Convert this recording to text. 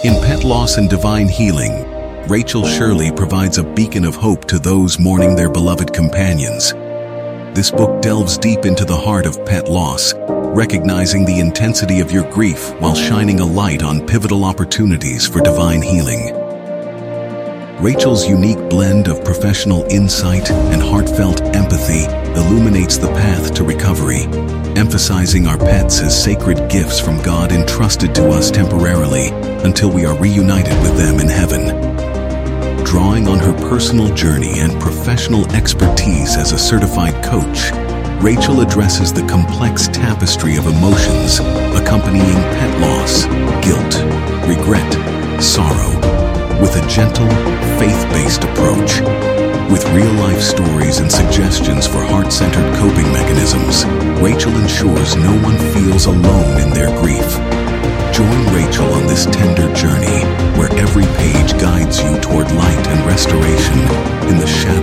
In Pet Loss and Divine Healing, Rachel Shirley provides a beacon of hope to those mourning their beloved companions. This book delves deep into the heart of pet loss, recognizing the intensity of your grief while shining a light on pivotal opportunities for divine healing. Rachel's unique blend of professional insight and heartfelt empathy illuminates the path to recovery, emphasizing our pets as sacred gifts from God entrusted to us temporarily until we are reunited with them in heaven. Drawing on her personal journey and professional expertise as a certified coach, Rachel addresses the complex tapestry of emotions accompanying pet loss, guilt, regret, sorrow, with a gentle, faith-based approach. With real-life stories and suggestions for heart-centered coping mechanisms, Rachel ensures no one feels alone in their grief. Join Rachel on this tender journey where every page guides you toward light and restoration in the shadow